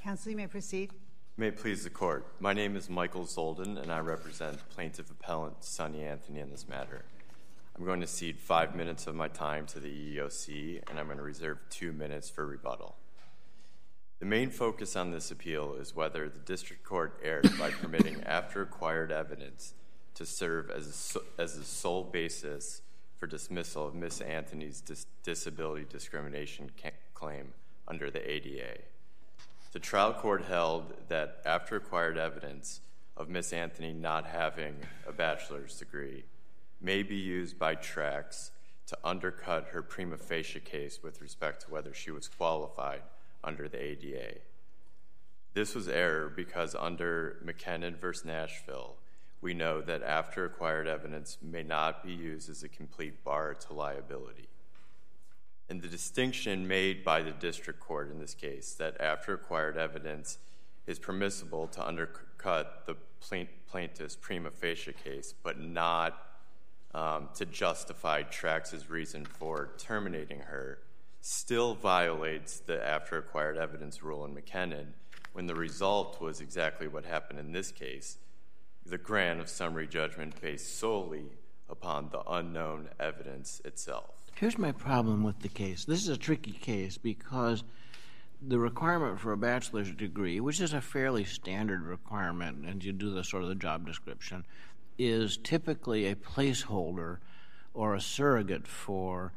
Counsel, you may proceed. May it please the Court. My name is Michael Zolden, and I represent Plaintiff Appellant Sonny Anthony in this matter. I'm going to cede 5 minutes of my time to the EEOC, and I'm going to reserve 2 minutes for rebuttal. The main focus on this appeal is whether the District Court erred by permitting after-acquired evidence to serve as a sole basis for dismissal of Ms. Anthony's disability discrimination claim under the ADA. The trial court held that after-acquired evidence of Ms. Anthony not having a bachelor's degree may be used by TRACS to undercut her prima facie case with respect to whether she was qualified under the ADA. This was error because under McKinnon v. Nashville, we know that after-acquired evidence may not be used as a complete bar to liability. And the distinction made by the district court in this case, that after-acquired evidence is permissible to undercut the plaintiff's prima facie case, but not to justify TRACS's reason for terminating her, still violates the after-acquired evidence rule in McKinnon when the result was exactly what happened in this case, the grant of summary judgment based solely upon the unknown evidence itself. Here's my problem with the case. This is a tricky case because the requirement for a bachelor's degree, which is a fairly standard requirement, and you do the sort of the job description, is typically a placeholder or a surrogate for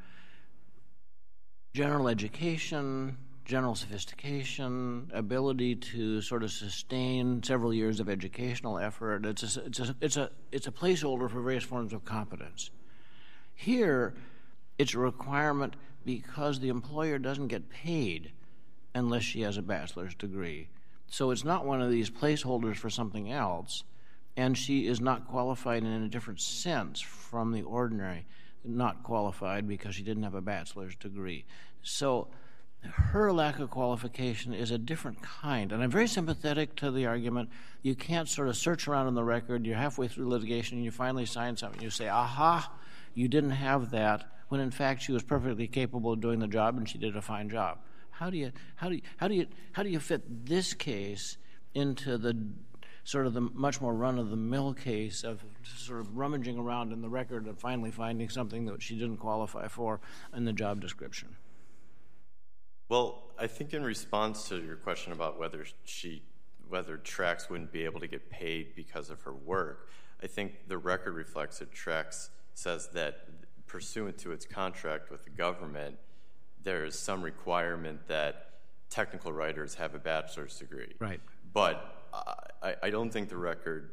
general education, general sophistication, ability to sort of sustain several years of educational effort. It's a placeholder for various forms of competence. Here, it's a requirement because the employer doesn't get paid unless she has a bachelor's degree. So it's not one of these placeholders for something else, and she is not qualified in a different sense from the ordinary, not qualified because she didn't have a bachelor's degree. So her lack of qualification is a different kind. And I'm very sympathetic to the argument. You can't sort of search around in the record. You're halfway through litigation, and you finally sign something. You say, aha, you didn't have that, when in fact she was perfectly capable of doing the job, and she did a fine job. How do you fit this case into the sort of the much more run-of-the-mill case of sort of rummaging around in the record and finally finding something that she didn't qualify for in the job description? Well, I think in response to your question about whether TRACS wouldn't be able to get paid because of her work, I think the record reflects that TRACS says that pursuant to its contract with the government, there is some requirement that technical writers have a bachelor's degree. Right. But I don't think the record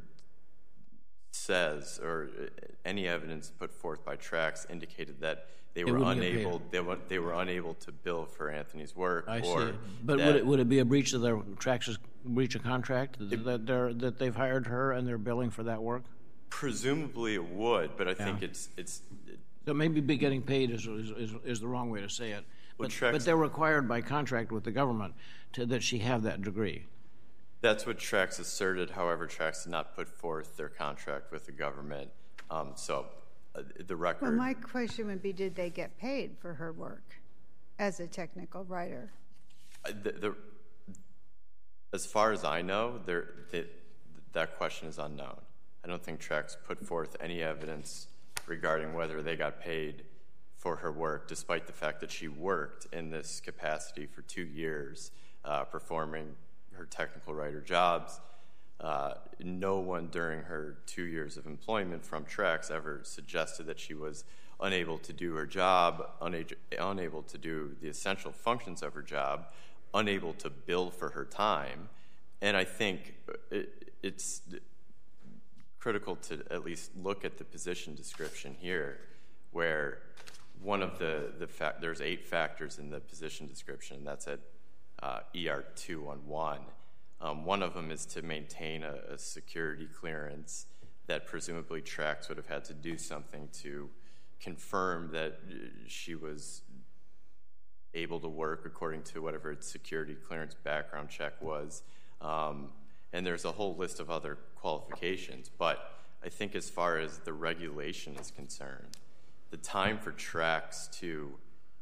says, or any evidence put forth by TRACS indicated that they were unable to bill for Anthony's work. I see. But would it be a breach of their TRACS's breach of contract that they've hired her and they're billing for that work? Presumably it would, but I think it's so maybe getting paid is the wrong way to say it. Well, but they're required by contract with the government that she have that degree. That's what TRACS asserted. However, TRACS did not put forth their contract with the government. The record... Well, my question would be, did they get paid for her work as a technical writer? As far as I know, that question is unknown. I don't think TRACS put forth any evidence regarding whether they got paid for her work, despite the fact that she worked in this capacity for 2 years, performing her technical writer jobs. No one during her 2 years of employment from TRACS ever suggested that she was unable to do her job, unable to do the essential functions of her job, unable to bill for her time. And I think it's critical to at least look at the position description here, where one of there's 8 factors in the position description. That's at ER 211. One of them is to maintain a security clearance that presumably TRACS would have had to do something to confirm that she was able to work according to whatever its security clearance background check was. And there's a whole list of other qualifications. But I think as far as the regulation is concerned, the time for TRACS to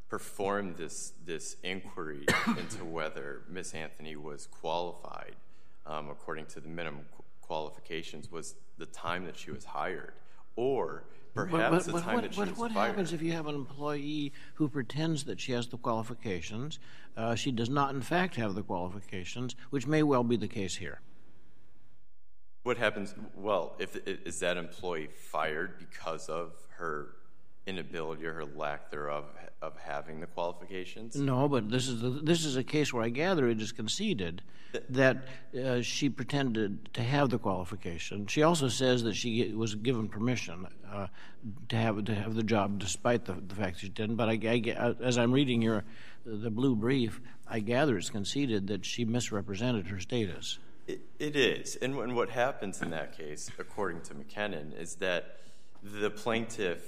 perform this inquiry into whether Miss Anthony was qualified according to the minimum qualifications was the time that she was hired, or perhaps the time that she was fired. What happens if you have an employee who pretends that she has the qualifications? She does not, in fact, have the qualifications, which may well be the case here. What happens? Well, is that employee fired because of her inability or her lack thereof of having the qualifications? No, but this is a case where I gather it is conceded that she pretended to have the qualification. She also says that she was given permission to have the job, despite the fact she didn't. But as I'm reading the blue brief, I gather it's conceded that she misrepresented her status. It is, and what happens in that case, according to McKinnon, is that the plaintiff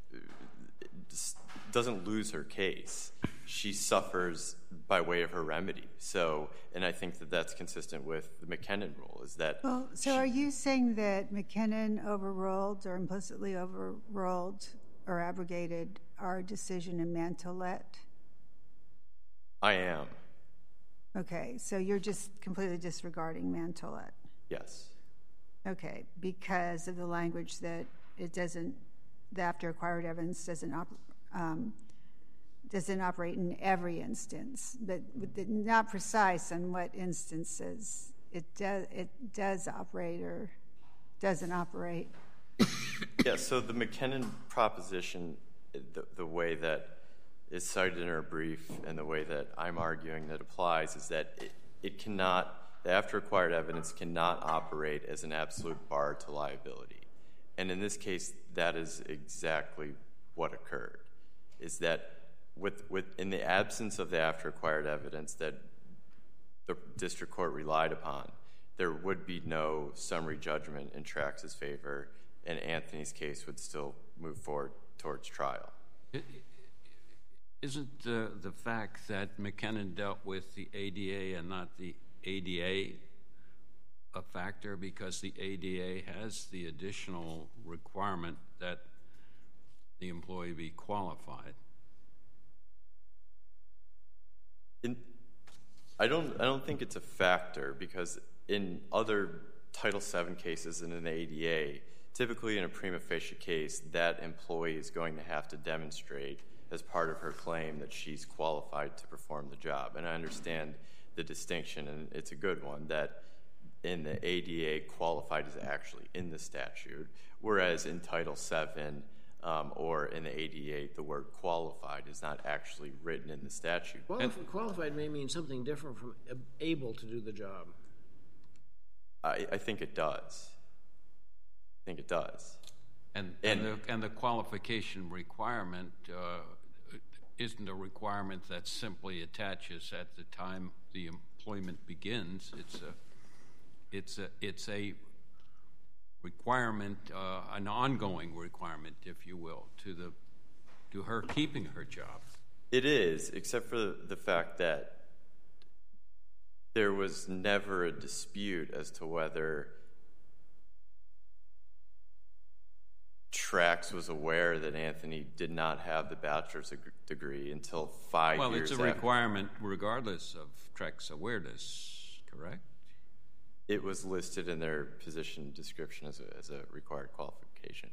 doesn't lose her case. She suffers by way of her remedy. So, and I think that that's consistent with the McKinnon rule, is that... Well, so are you saying that McKinnon overruled or implicitly overruled or abrogated our decision in Mantoulette? I am. Okay, so you're just completely disregarding Mantoulette? Yes. Okay, because of the language that the after acquired evidence doesn't operate in every instance, but not precise on what instances it does operate or doesn't operate. Yeah, so the McKinnon proposition, the way that is cited in our brief and the way that I'm arguing that applies is that the after acquired evidence cannot operate as an absolute bar to liability. And in this case, that is exactly what occurred, is that in the absence of the after acquired evidence that the district court relied upon, there would be no summary judgment in Trax's favor, and Anthony's case would still move forward towards trial. Isn't the fact that McKinnon dealt with the ADA and not the ADA a factor, because the ADA has the additional requirement that the employee be qualified? I don't think it's a factor, because in other Title VII cases and in the ADA, typically in a prima facie case, that employee is going to have to demonstrate as part of her claim that she's qualified to perform the job. And I understand the distinction, and it's a good one, that in the ADA, qualified is actually in the statute, whereas in Title VII or in the ADA, the word qualified is not actually written in the statute. Qualified may mean something different from able to do the job. I think it does. I think it does. And the qualification requirement isn't a requirement that simply attaches at the time the employment begins. It's a requirement, an ongoing requirement, if you will, to her keeping her job. It is, except for the fact that there was never a dispute as to whether Trax was aware that Anthony did not have the bachelor's degree until 5 years after. Well, it's a requirement regardless of Trax's awareness, correct? It was listed in their position description as a required qualification.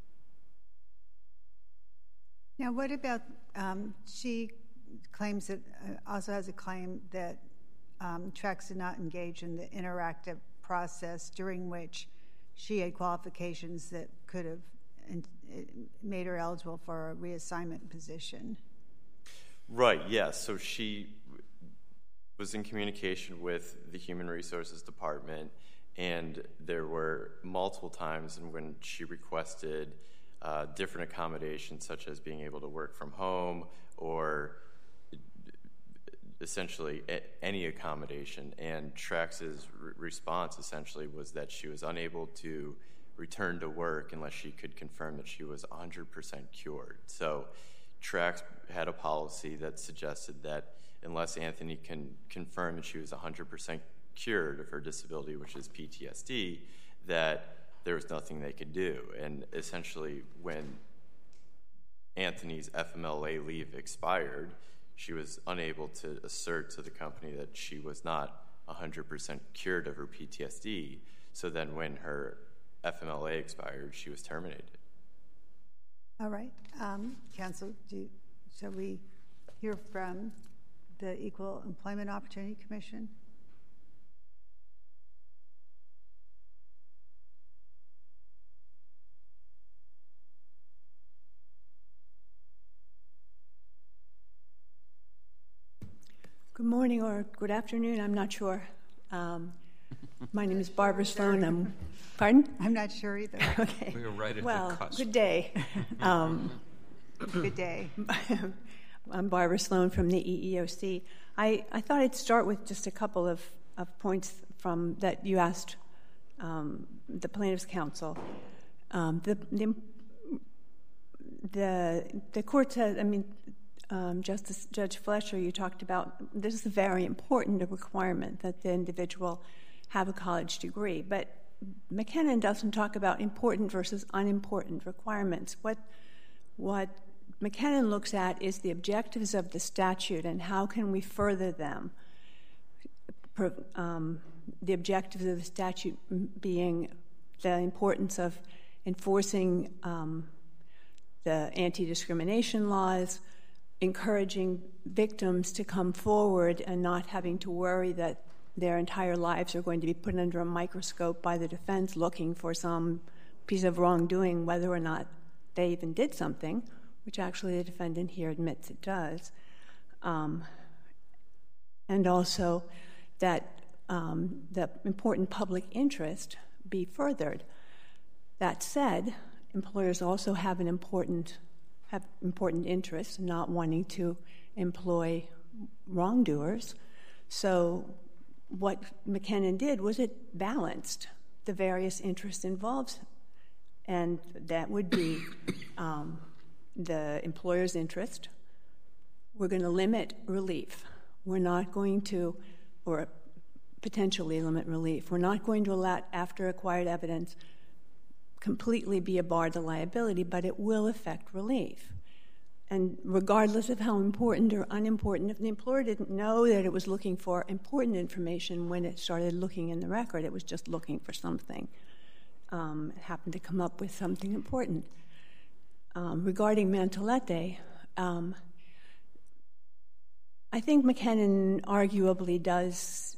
Now, what about, she claims that, also has a claim that Trax did not engage in the interactive process during which she had qualifications that could have made her eligible for a reassignment position. Right, yes. So she was in communication with the Human Resources Department, and there were multiple times when she requested different accommodations, such as being able to work from home or essentially any accommodation. And Trax's response essentially was that she was unable to return to work unless she could confirm that she was 100% cured. So Trax had a policy that suggested that unless Anthony can confirm that she was 100% cured of her disability, which is PTSD, that there was nothing they could do. And essentially when Anthony's FMLA leave expired, she was unable to assert to the company that she was not 100% cured of her PTSD. So then when her FMLA expired, she was terminated. All right. Counsel, shall we hear from the Equal Employment Opportunity Commission? Good morning or good afternoon, I'm not sure. My name is Barbara Sloan. Pardon? I'm not sure either. Okay. We were right at well, the cusp. good day. Good day. I'm Barbara Sloan from the EEOC. I thought I'd start with just a couple of points from that you asked the plaintiff's counsel. The court said, Judge Fletcher, you talked about this is a very important requirement that the individual have a college degree. But McKinnon doesn't talk about important versus unimportant requirements. What McKinnon looks at is the objectives of the statute and how can we further them. The objectives of the statute being the importance of enforcing the anti-discrimination laws, encouraging victims to come forward and not having to worry that their entire lives are going to be put under a microscope by the defense looking for some piece of wrongdoing, whether or not they even did something, which actually the defendant here admits it does. And also that the important public interest be furthered. That said, employers also have important interests in not wanting to employ wrongdoers. So what McKinnon did was it balanced the various interests involved, and that would be the employer's interest. We're going to limit relief. We're not going to, or potentially limit relief. We're not going to let after acquired evidence completely be a bar to liability, but it will affect relief. And regardless of how important or unimportant, if the employer didn't know that it was looking for important information when it started looking in the record, it was just looking for something. It happened to come up with something important. Regarding Mantelete, I think McKinnon arguably does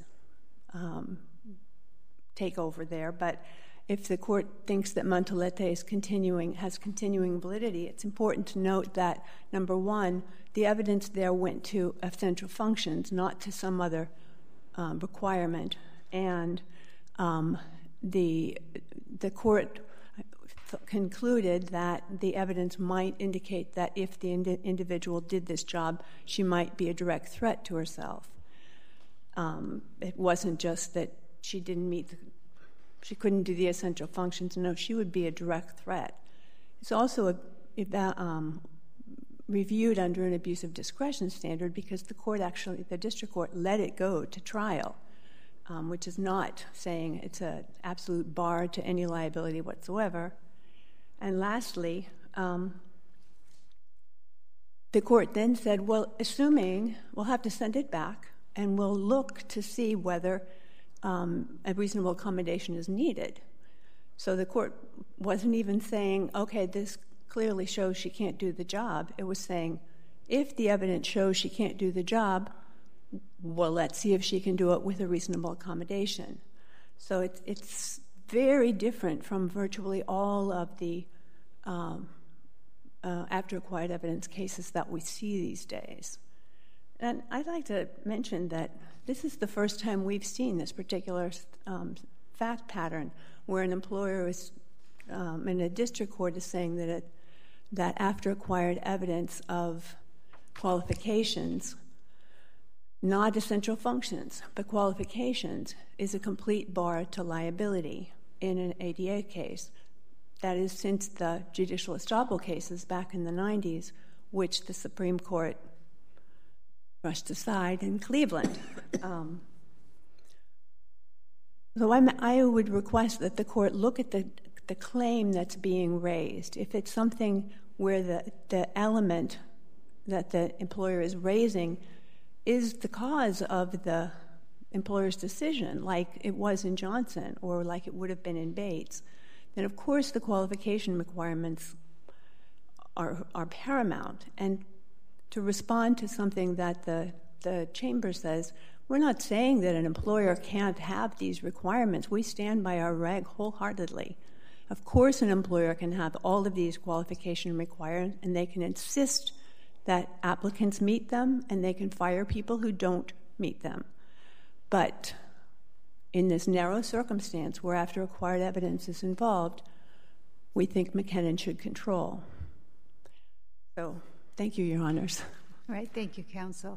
take over there, but if the court thinks that Mantelete has continuing validity, it's important to note that, number one, the evidence there went to essential functions, not to some other requirement. And the court concluded that the evidence might indicate that if the individual did this job, she might be a direct threat to herself. It wasn't just that she couldn't do the essential functions. No, she would be a direct threat. It's also reviewed under an abuse of discretion standard because the district court let it go to trial, which is not saying it's an absolute bar to any liability whatsoever. And lastly, the court then said, well, assuming we'll have to send it back and we'll look to see whether a reasonable accommodation is needed. So the court wasn't even saying, okay, this clearly shows she can't do the job. It was saying, if the evidence shows she can't do the job, well, let's see if she can do it with a reasonable accommodation. So it's very different from virtually all of the after acquired evidence cases that we see these days. And I'd like to mention that this is the first time we've seen this particular fact pattern where an employer is, in a district court is saying that after acquired evidence of qualifications, not essential functions, but qualifications, is a complete bar to liability in an ADA case. That is since the judicial estoppel cases back in the 90s, which the Supreme Court brushed aside in Cleveland. So I would request that the court look at the claim that's being raised. If it's something where the element that the employer is raising is the cause of the employer's decision, like it was in Johnson or like it would have been in Bates, then of course the qualification requirements are paramount. And to respond to something that the Chamber says, we're not saying that an employer can't have these requirements. We stand by our reg wholeheartedly. Of course an employer can have all of these qualification requirements, and they can insist that applicants meet them, and they can fire people who don't meet them. But in this narrow circumstance where after acquired evidence is involved, we think McKinnon should control. So thank you, Your Honors. All right, thank you, counsel.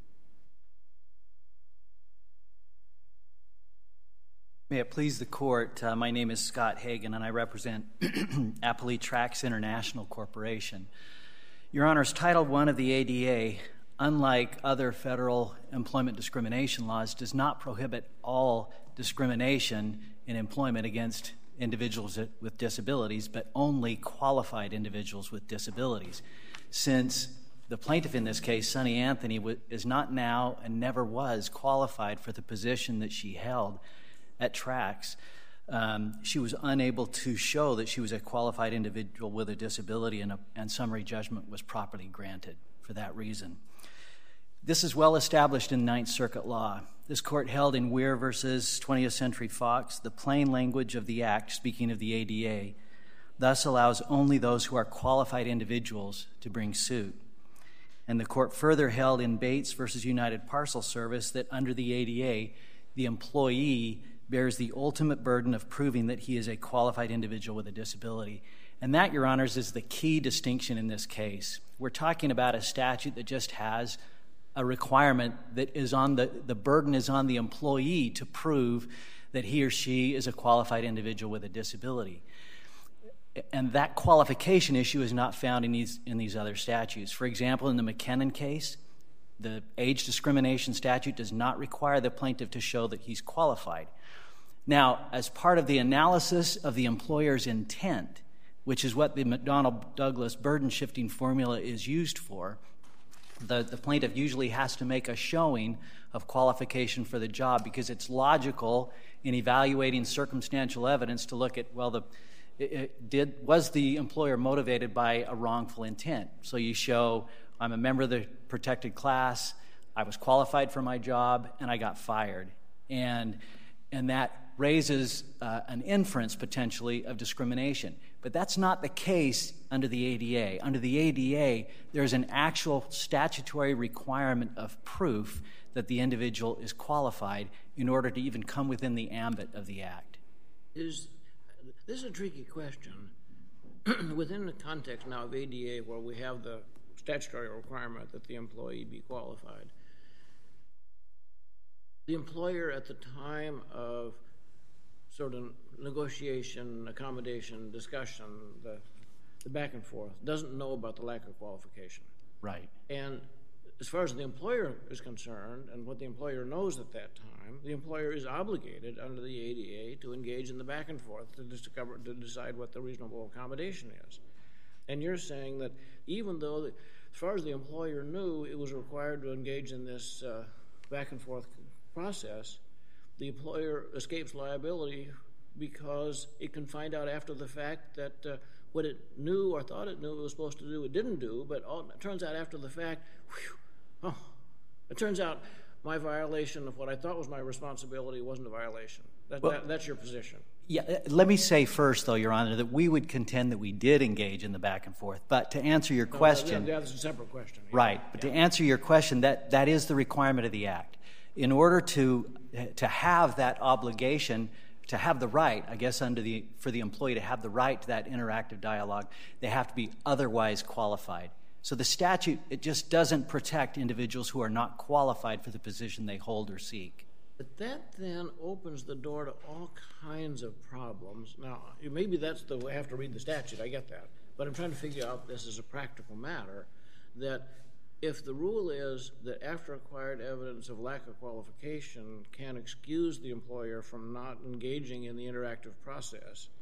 May it please the Court, my name is Scott Hagan, and I represent Applee Trax International Corporation. Your Honors, Title I of the ADA, unlike other federal employment discrimination laws, does not prohibit all discrimination in employment against individuals with disabilities, but only qualified individuals with disabilities. Since the plaintiff in this case, Sonny Anthony, is not now and never was qualified for the position that she held at Trax, she was unable to show that she was a qualified individual with a disability, and summary judgment was properly granted for that reason. This is well established in Ninth Circuit law. This court held in Weir versus 20th Century Fox, the plain language of the Act, speaking of the ADA, thus allows only those who are qualified individuals to bring suit. And the court further held in Bates versus United Parcel Service that under the ADA, the employee bears the ultimate burden of proving that he is a qualified individual with a disability. And that, Your Honors, is the key distinction in this case. We're talking about a statute that just has a requirement that is on the burden is on the employee to prove that he or she is a qualified individual with a disability. And that qualification issue is not found in these other statutes. For example, in the McKinnon case, the age discrimination statute does not require the plaintiff to show that he's qualified. Now, as part of the analysis of the employer's intent, which is what the McDonnell-Douglas burden-shifting formula is used for, the plaintiff usually has to make a showing of qualification for the job because it's logical in evaluating circumstantial evidence to look at, well, was the employer motivated by a wrongful intent? So you show, I'm a member of the protected class, I was qualified for my job, and I got fired. And that raises an inference, potentially, of discrimination. But that's not the case under the ADA. Under the ADA, there's an actual statutory requirement of proof that the individual is qualified in order to even come within the ambit of the Act. This is a tricky question. Within the context now of ADA, where we have the statutory requirement that the employee be qualified, the employer at the time of sort of negotiation, accommodation, discussion, the back and forth, doesn't know about the lack of qualification. Right. And as far as the employer is concerned, and what the employer knows at that time, the employer is obligated under the ADA to engage in the back and forth to decide what the reasonable accommodation is. And you're saying that even though, as far as the employer knew, it was required to engage in this back and forth process, the employer escapes liability because it can find out after the fact that what it knew or thought it knew it was supposed to do, it didn't do, but it turns out after the fact, it turns out my violation of what I thought was my responsibility wasn't a violation. That's your position. Yeah, let me say first, though, Your Honor, that we would contend that we did engage in the back and forth. But to answer your question... That's a separate question. Right, but to answer your question, that is the requirement of the Act. In order to have that obligation, to have the right, I guess, for the employee to have the right to that interactive dialogue, they have to be otherwise qualified. So the statute, it just doesn't protect individuals who are not qualified for the position they hold or seek. But that then opens the door to all kinds of problems. Now, maybe that's the way I have to read the statute, I get that. But I'm trying to figure out this as a practical matter, that if the rule is that after acquired evidence of lack of qualification can excuse the employer from not engaging in the interactive process,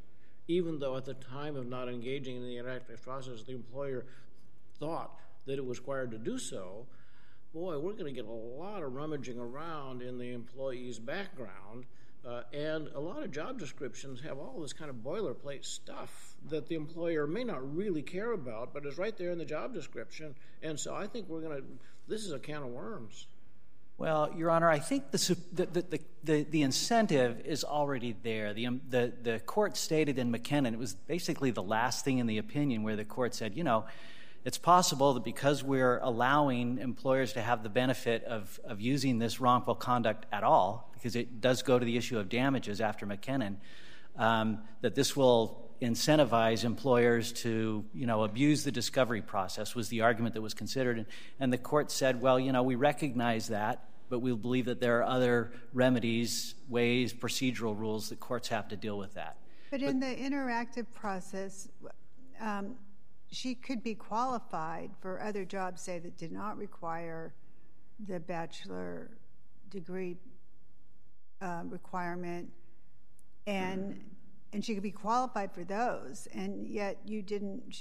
even though at the time of not engaging in the interactive process, the employer thought that it was required to do so, boy, we're going to get a lot of rummaging around in the employee's background, and a lot of job descriptions have all this kind of boilerplate stuff that the employer may not really care about, but is right there in the job description. And so I think this is a can of worms. Well, Your Honor, I think the incentive is already there. The court stated in McKinnon, it was basically the last thing in the opinion where the court said, it's possible that because we're allowing employers to have the benefit of using this wrongful conduct at all, because it does go to the issue of damages after McKinnon, that this will incentivize employers to, abuse the discovery process was the argument that was considered. And the court said, well, we recognize that, but we believe that there are other remedies, ways, procedural rules that courts have to deal with that. But in the interactive process, she could be qualified for other jobs, say, that did not require the bachelor degree requirement, and she could be qualified for those, and yet you didn't,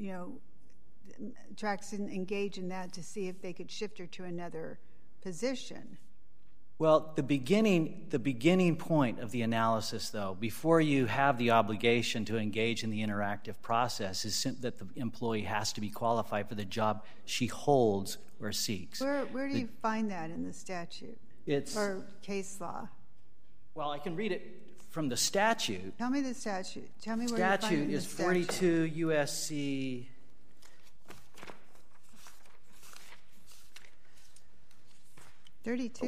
Trax didn't engage in that to see if they could shift her to another position. Well, the beginning point of the analysis, though, before you have the obligation to engage in the interactive process, is that the employee has to be qualified for the job she holds or seeks. Where do you find that in the statute or case law? Well, I can read it from the statute. Tell me the statute. Tell me where you find it in the statute. Statute is 42 U.S.C. 32?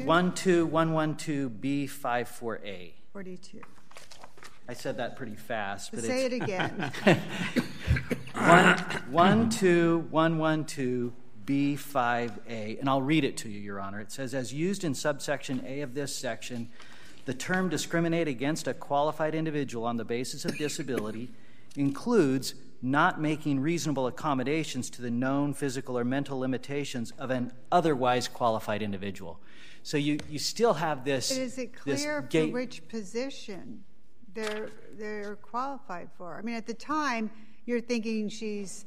12112B54A. 42. I said that pretty fast. But say it again. 12112B5A. And I'll read it to you, Your Honor. It says, as used in subsection A of this section, the term discriminate against a qualified individual on the basis of disability includes not making reasonable accommodations to the known physical or mental limitations of an otherwise qualified individual. So you still have this. But is it clear for which position they're qualified for? I mean, at the time, you're thinking she's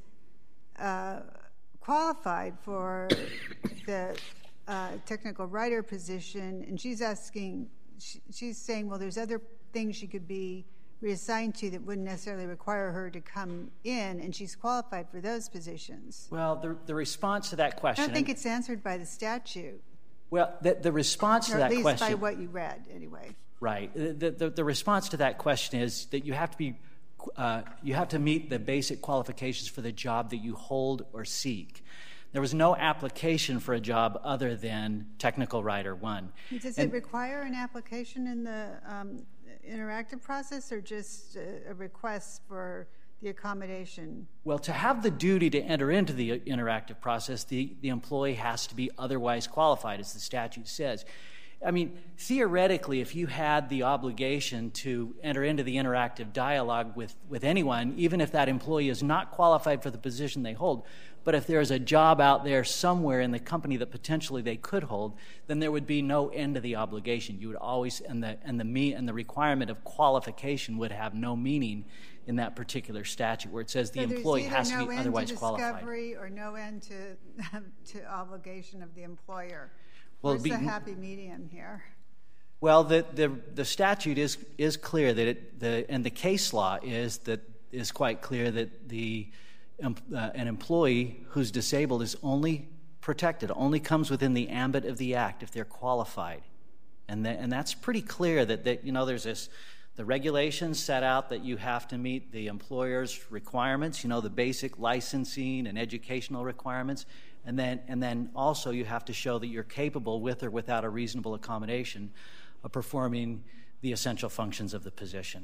qualified for the technical writer position, and she's saying, well, there's other things she could be reassigned to that wouldn't necessarily require her to come in, and she's qualified for those positions. Well, the response to that question... I don't think it's answered by the statute. Well, the response to that question... Or at least by what you read, anyway. Right. The response to that question is that you have to meet the basic qualifications for the job that you hold or seek. There was no application for a job other than technical writer 1. Does it require an application in the interactive process, or just a request for the accommodation? Well, to have the duty to enter into the interactive process, the employee has to be otherwise qualified, as the statute says. I mean, theoretically, if you had the obligation to enter into the interactive dialogue with anyone, even if that employee is not qualified for the position they hold, but if there's a job out there somewhere in the company that potentially they could hold, then there would be no end to the obligation. You would always, and the requirement of qualification would have no meaning in that particular statute, where it says the employee has to be otherwise qualified. There's either no end to discovery or no end to obligation of the employer. Where's the happy medium here? Well, the statute is clear that and the case law is quite clear that an employee who's disabled is only protected, only comes within the ambit of the act if they're qualified, and that's pretty clear. That there's the regulations set out that you have to meet the employer's requirements, the basic licensing and educational requirements. And then also you have to show that you're capable, with or without a reasonable accommodation, of performing the essential functions of the position.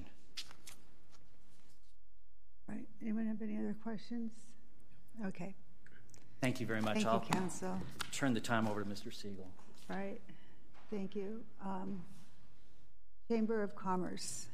Right. Anyone have any other questions? Okay. Thank you very much. Thank you, counsel. Turn the time over to Mr. Siegel. Right. Thank you. Chamber of Commerce.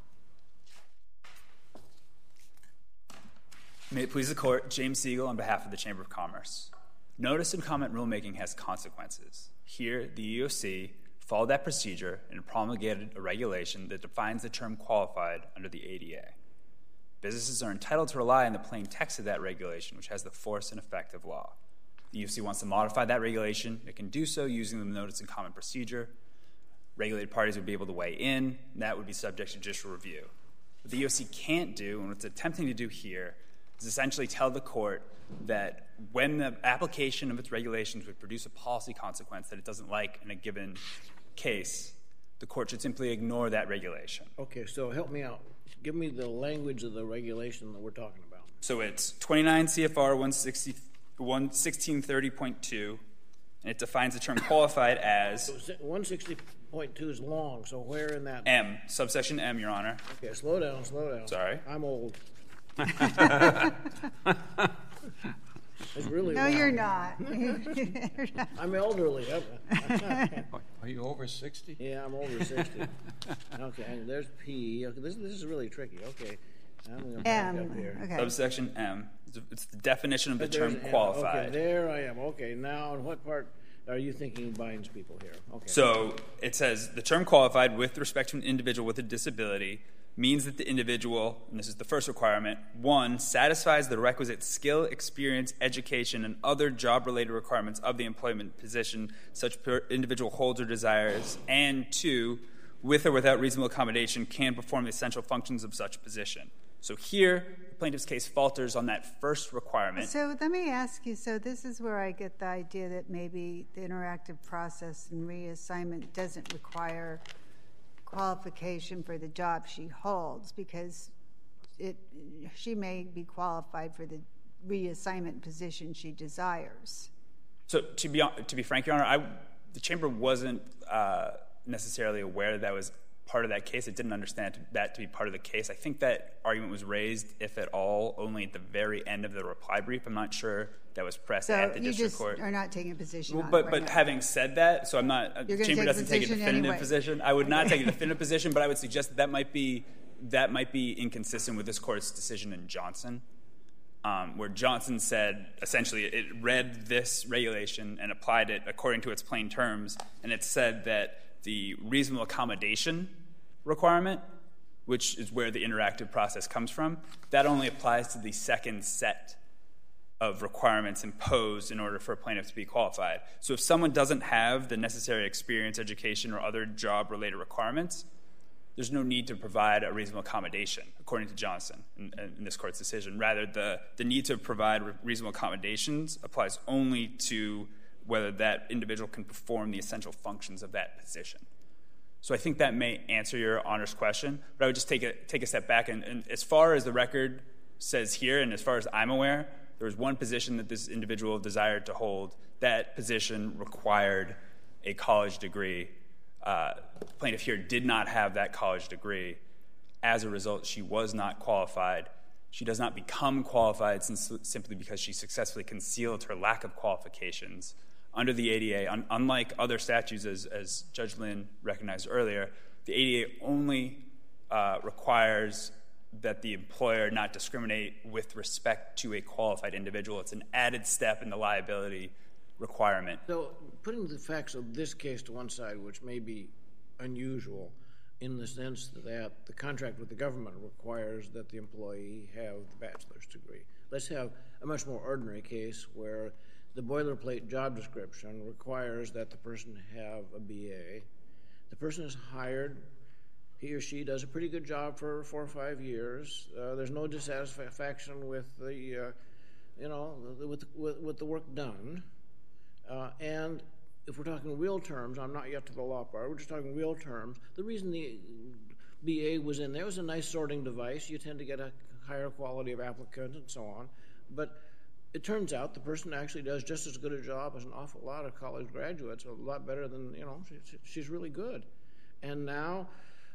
May it please the Court, James Siegel on behalf of the Chamber of Commerce. Notice and comment rulemaking has consequences. Here, the EEOC followed that procedure and promulgated a regulation that defines the term qualified under the ADA. Businesses are entitled to rely on the plain text of that regulation, which has the force and effect of law. The EEOC wants to modify that regulation. It can do so using the notice and comment procedure. Regulated parties would be able to weigh in, and that would be subject to judicial review. What the EEOC can't do, and what it's attempting to do here, is essentially tell the court that when the application of its regulations would produce a policy consequence that it doesn't like in a given case, the court should simply ignore that regulation. Okay, so help me out. Give me the language of the regulation that we're talking about. So it's 29 CFR 1630.2, and it defines the term qualified as... So 160.2 is long, so where in that... M, subsection M, Your Honor. Okay, slow down. Sorry. I'm old. It's really No, long. you're not. I'm elderly. Are you over 60? Yeah, I'm over 60. Okay, there's P. Okay, this is really tricky. Okay, I'm going to back up here. Okay. Subsection M. It's the definition of the There's term M. qualified. Okay, there I am. Okay, now in what part are you thinking binds people here? Okay. So it says the term qualified with respect to an individual with a disability means that the individual, and this is the first requirement, 1, satisfies the requisite skill, experience, education, and other job-related requirements of the employment position such individual holds or desires, and 2, with or without reasonable accommodation, can perform the essential functions of such position. So here, the plaintiff's case falters on that first requirement. So let me ask you, so this is where I get the idea that maybe the interactive process and reassignment doesn't require qualification for the job she holds, because she may be qualified for the reassignment position she desires. So to be frank, Your Honor, the Chamber wasn't necessarily aware that was part of that case. It didn't understand that to be part of the case. I think that argument was raised, if at all, only at the very end of the reply brief. I'm not sure that was pressed at the district court. So you just are not taking a position on it But now. having said that, so I'm not, the Chamber doesn't take a definitive position. I would not take a definitive position, but I would suggest that might be inconsistent with this court's decision in Johnson, where Johnson said, essentially, it read this regulation and applied it according to its plain terms, and it said that the reasonable accommodation requirement, which is where the interactive process comes from, that only applies to the second set of requirements imposed in order for a plaintiff to be qualified. So if someone doesn't have the necessary experience, education, or other job-related requirements, there's no need to provide a reasonable accommodation, according to Johnson in this court's decision. Rather, the need to provide reasonable accommodations applies only to whether that individual can perform the essential functions of that position. So I think that may answer your Honor's question, but I would just take a step back. And as far as the record says here, and as far as I'm aware, there was one position that this individual desired to hold. That position required a college degree. The plaintiff here did not have that college degree. As a result, she was not qualified. She does not become qualified simply because she successfully concealed her lack of qualifications. Under the ADA, unlike other statutes, as Judge Lynn recognized earlier, the ADA only requires that the employer not discriminate with respect to a qualified individual. It's an added step in the liability requirement. So putting the facts of this case to one side, which may be unusual in the sense that the contract with the government requires that the employee have the bachelor's degree. Let's have a much more ordinary case where the boilerplate job description requires that the person have a BA. The person is hired. He or she does a pretty good job for 4 or 5 years. There's no dissatisfaction with the, with the work done. And if we're talking real terms, I'm not yet to the law part. We're just talking real terms. The reason the BA was in there was a nice sorting device. You tend to get a higher quality of applicants and so on. But it turns out the person actually does just as good a job as an awful lot of college graduates, a lot better than, she's really good. And now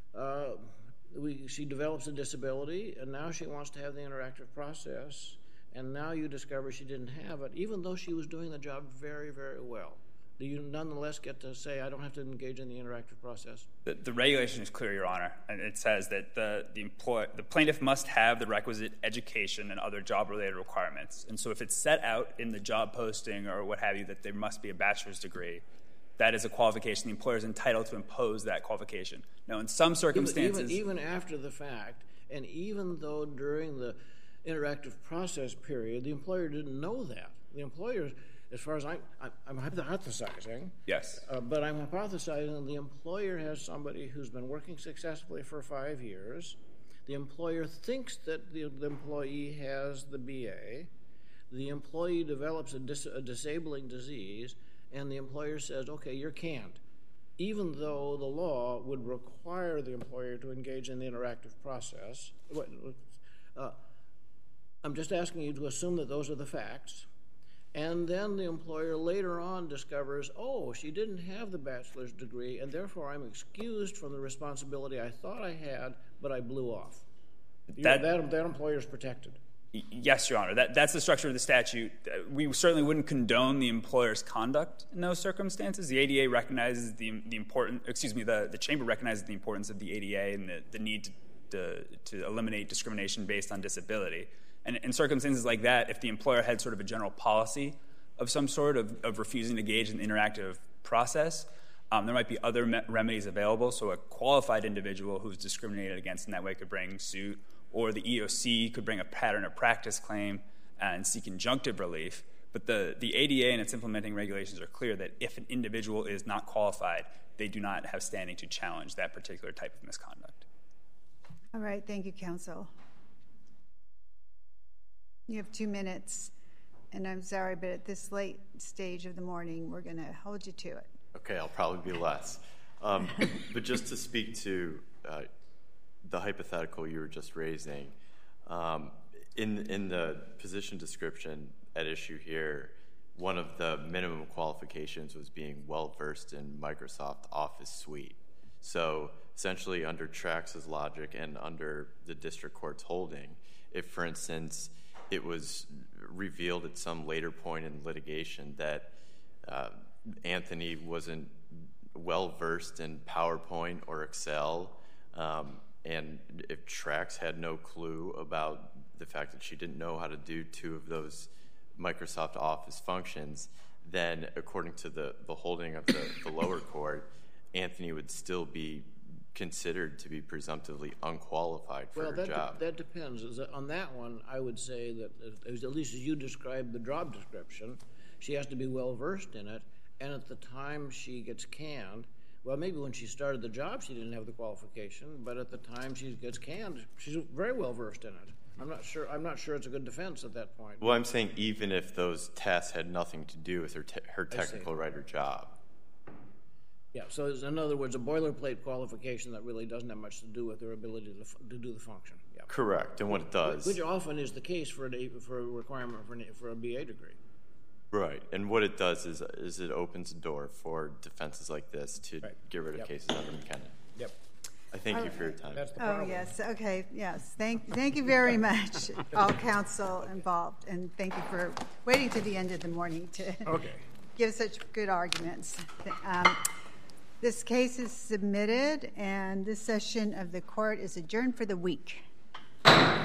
she develops a disability, and now she wants to have the interactive process, and now you discover she didn't have it, even though she was doing the job very, very well. Do you nonetheless get to say, I don't have to engage in the interactive process? The regulation is clear, Your Honor, and it says that the plaintiff must have the requisite education and other job-related requirements. And so if it's set out in the job posting or what have you that there must be a bachelor's degree, that is a qualification. The employer is entitled to impose that qualification. Now, in some circumstances... Even after the fact, And even though during the interactive process period, the employer didn't know that. The employer, as far as I'm hypothesizing. Yes. But I'm hypothesizing the employer has somebody who's been working successfully for 5 years. The employer thinks that the employee has the BA. The employee develops a disabling disease, and the employer says, okay, you're canned, even though the law would require the employer to engage in the interactive process. I'm just asking you to assume that those are the facts. And then the employer later on discovers, oh, she didn't have the bachelor's degree, and therefore I'm excused from the responsibility I thought I had, but I blew off. That employer's protected. Yes, Your Honor. That's the structure of the statute. We certainly wouldn't condone the employer's conduct in those circumstances. The ADA recognizes the Chamber recognizes the importance of the ADA and the need to eliminate discrimination based on disability. And in circumstances like that, if the employer had sort of a general policy of some sort of refusing to engage in the interactive process, there might be other remedies available. So a qualified individual who's discriminated against in that way could bring suit, or the EOC could bring a pattern of practice claim and seek injunctive relief. But the ADA and its implementing regulations are clear that if an individual is not qualified, they do not have standing to challenge that particular type of misconduct. All right. Thank you, counsel. You have 2 minutes, and I'm sorry, but at this late stage of the morning, we're going to hold you to it. Okay, I'll probably be less. But just to speak to the hypothetical you were just raising, in the position description at issue here, one of the minimum qualifications was being well-versed in Microsoft Office Suite. So essentially under Trax's logic and under the district court's holding, if, for instance, it was revealed at some later point in litigation that Anthony wasn't well-versed in PowerPoint or Excel, and if Trax had no clue about the fact that she didn't know how to do 2 of those Microsoft Office functions, then according to the holding of the lower court, Anthony would still be considered to be presumptively unqualified for her job. That depends. On that one, I would say that, at least as you described the job description, she has to be well-versed in it, and at the time she gets canned, well, maybe when she started the job she didn't have the qualification, but at the time she gets canned, she's very well-versed in it. I'm not sure it's a good defense at that point. Well, I'm saying even if those tests had nothing to do with her technical writer job. Yeah, so in other words, a boilerplate qualification that really doesn't have much to do with their ability to do the function. Yeah. Correct, and what it does. Which often is the case for a requirement for a BA degree. Right, and what it does is it opens a door for defenses like this to get rid of cases under McKenna. Yep. I thank you for your time. That's the problem. Oh, yes. Okay, yes. Thank you very much, all counsel involved, and thank you for waiting to the end of the morning to give such good arguments. This case is submitted, and this session of the court is adjourned for the week.